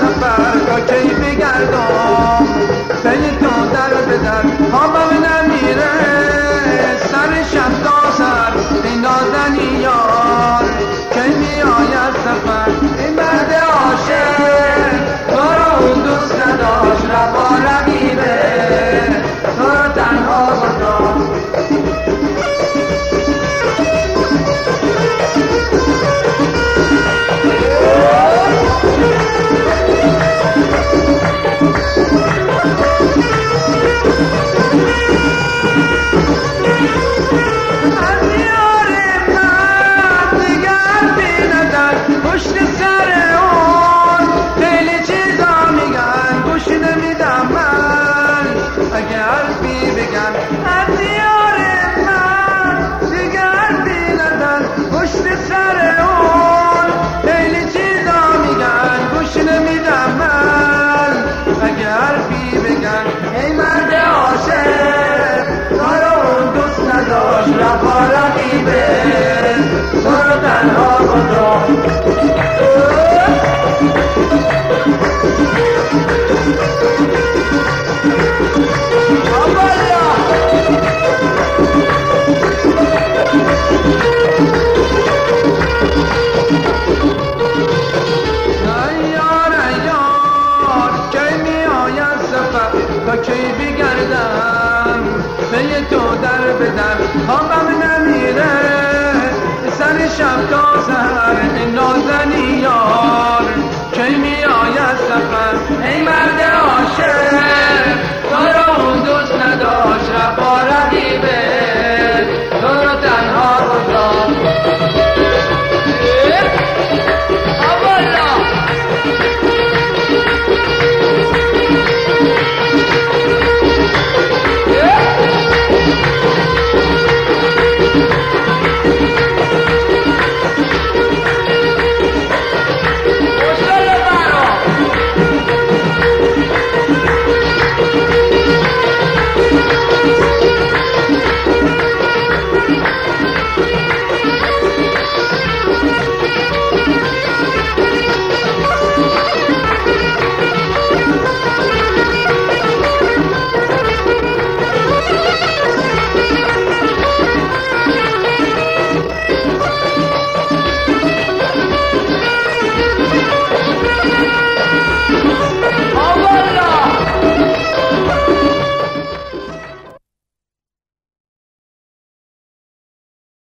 سفر تا کی بگردم پی تو در به در خوابم نمیره سر شب تا سر این نازنی یار کی میآید سفر این مرد عاشق تو رو اون دوست نداشت رفا رقیبه تو رو تنها گذاشت رفا رقیبه تو رو تنها گذاشت تا کی بگردم پی تو در به در خوابم نمیره سر شب تا سحر این نازنی